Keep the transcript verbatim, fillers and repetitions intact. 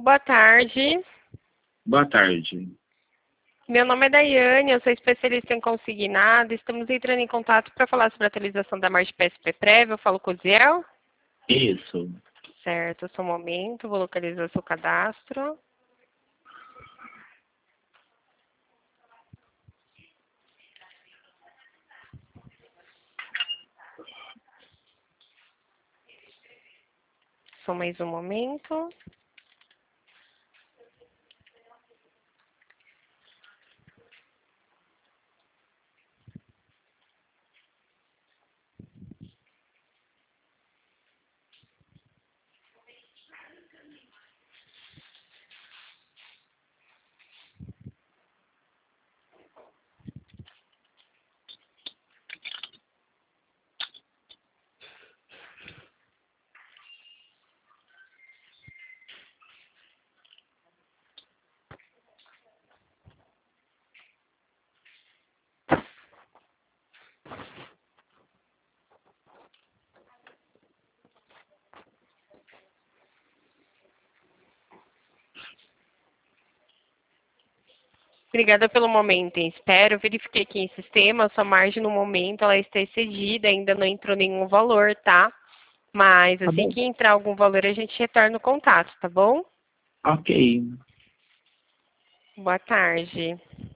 Boa tarde. Boa tarde. Meu nome é Daiane, eu sou especialista em consignado. Estamos entrando em contato para falar sobre a atualização da margem P S P prévia. Eu falo com o Ziel? Isso. Certo, só um momento, vou localizar seu cadastro. Só mais um momento. Obrigada pelo momento em espera. Eu verifiquei aqui em sistema, a sua margem no momento ela está excedida, ainda não entrou nenhum valor, tá? Mas Tá assim bom. que entrar algum valor, a gente retorna o contato, tá bom? Ok. Boa tarde.